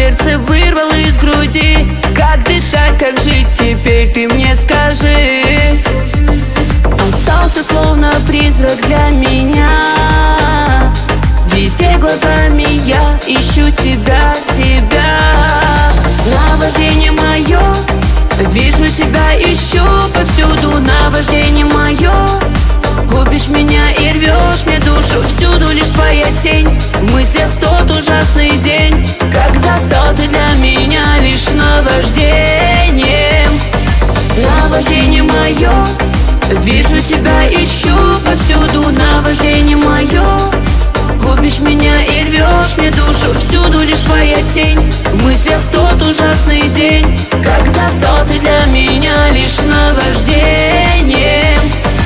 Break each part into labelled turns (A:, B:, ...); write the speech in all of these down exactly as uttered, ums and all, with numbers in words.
A: сердце вырвало из груди. Как дышать, как жить теперь, ты мне скажи. Остался словно призрак для меня. Везде глазами я ищу тебя, тебя. Наваждение мое, вижу тебя, ищу повсюду. Наваждение мое, губишь меня и рвешь мне душу. Всюду лишь твоя тень, в мыслях тот ужасный день, когда стал ты для меня лишь наваждением. Наваждение мое, вижу тебя, ищу повсюду. Наваждение мое, губишь меня и рвешь мне душу. Всюду лишь твоя тень, в мыслях тот ужасный день, когда стал ты для меня лишь наваждением.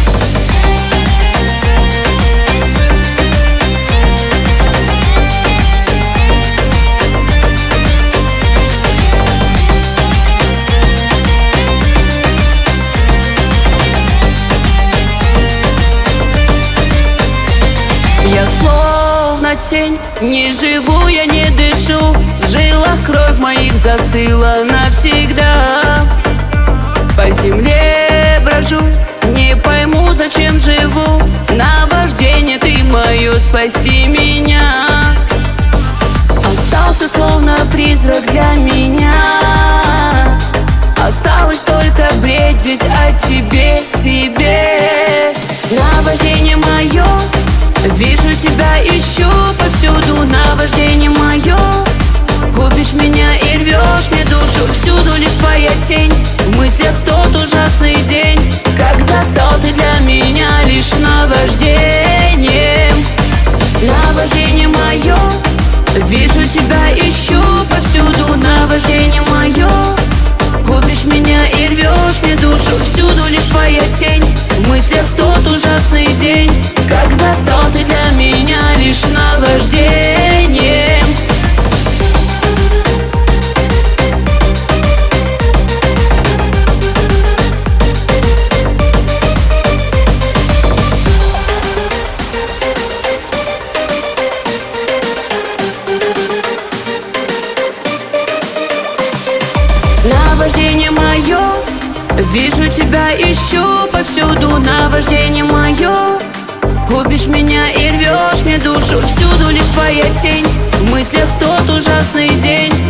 A: Я словно тень, не живу, я не дышу. В жилах кровь моих застыла навсегда. По земле брожу, не пойму, зачем живу. Наваждение ты мое, спаси меня. Остался словно призрак для меня. Осталось только бредить о тебе, тебе. Наваждение мое, вижу тебя, ищу повсюду. Наваждение мое, губишь меня и рвешь мне душу. Всюду лишь твоя тень, в мыслях тот ужасный день, когда стал ты для меня лишь наваждением. Наваждение мое, вижу тебя, ищу повсюду. Наваждение мое, губишь меня и рвешь мне душу. Всюду лишь твоя тень, в мыслях тот ужасный день, когда стал ты для меня лишь наваждением. Наваждение мое, вижу тебя, ищу повсюду. Наваждение мое, губишь меня и рвешь мне душу. Всюду лишь твоя тень, в мыслях тот ужасный день,